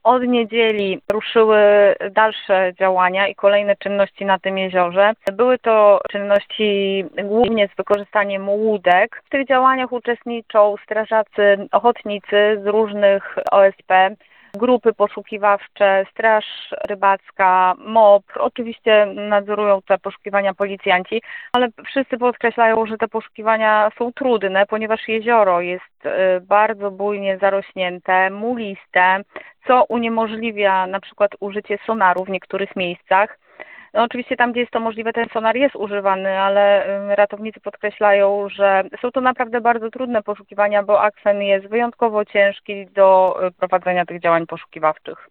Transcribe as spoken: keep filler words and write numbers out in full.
Od niedzieli ruszyły dalsze działania i kolejne czynności na tym jeziorze. Były to czynności głównie z wykorzystaniem łódek. W tych działaniach uczestniczą strażacy ochotnicy z różnych O S P, grupy poszukiwawcze, Straż Rybacka, M O P. Oczywiście nadzorują te poszukiwania policjanci, ale wszyscy podkreślają, że te poszukiwania są trudne, ponieważ jezioro jest bardzo bujnie zarośnięte, muliste, co uniemożliwia na przykład użycie sonaru w niektórych miejscach. No oczywiście tam, gdzie jest to możliwe, ten sonar jest używany, ale ratownicy podkreślają, że są to naprawdę bardzo trudne poszukiwania, bo akwen jest wyjątkowo ciężki do prowadzenia tych działań poszukiwawczych.